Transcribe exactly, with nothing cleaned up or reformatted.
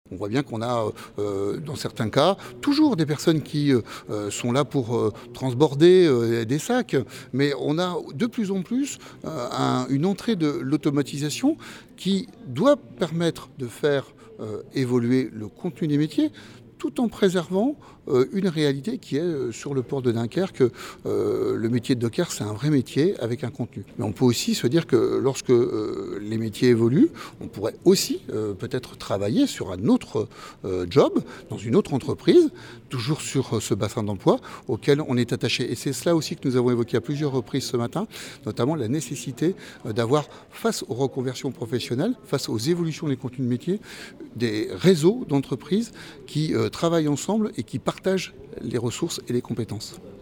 On voit bien qu'on a, euh, dans certains cas, toujours des personnes qui euh, sont là pour euh, transborder euh, des sacs, mais on a de plus en plus euh, un, une entrée de l'automatisation qui doit permettre de faire euh, évoluer le contenu des métiers, tout en préservant euh, une réalité qui est euh, sur le port de Dunkerque. Euh, le métier de docker, c'est un vrai métier avec un contenu. Mais on peut aussi se dire que lorsque euh, les métiers évoluent, on pourrait aussi euh, peut-être travailler sur un autre euh, job, dans une autre entreprise, toujours sur euh, ce bassin d'emploi auquel on est attaché. Et c'est cela aussi que nous avons évoqué à plusieurs reprises ce matin, notamment la nécessité euh, d'avoir, face aux reconversions professionnelles, face aux évolutions des contenus de métier, des réseaux d'entreprises qui euh, travaillent ensemble et qui partagent les ressources et les compétences.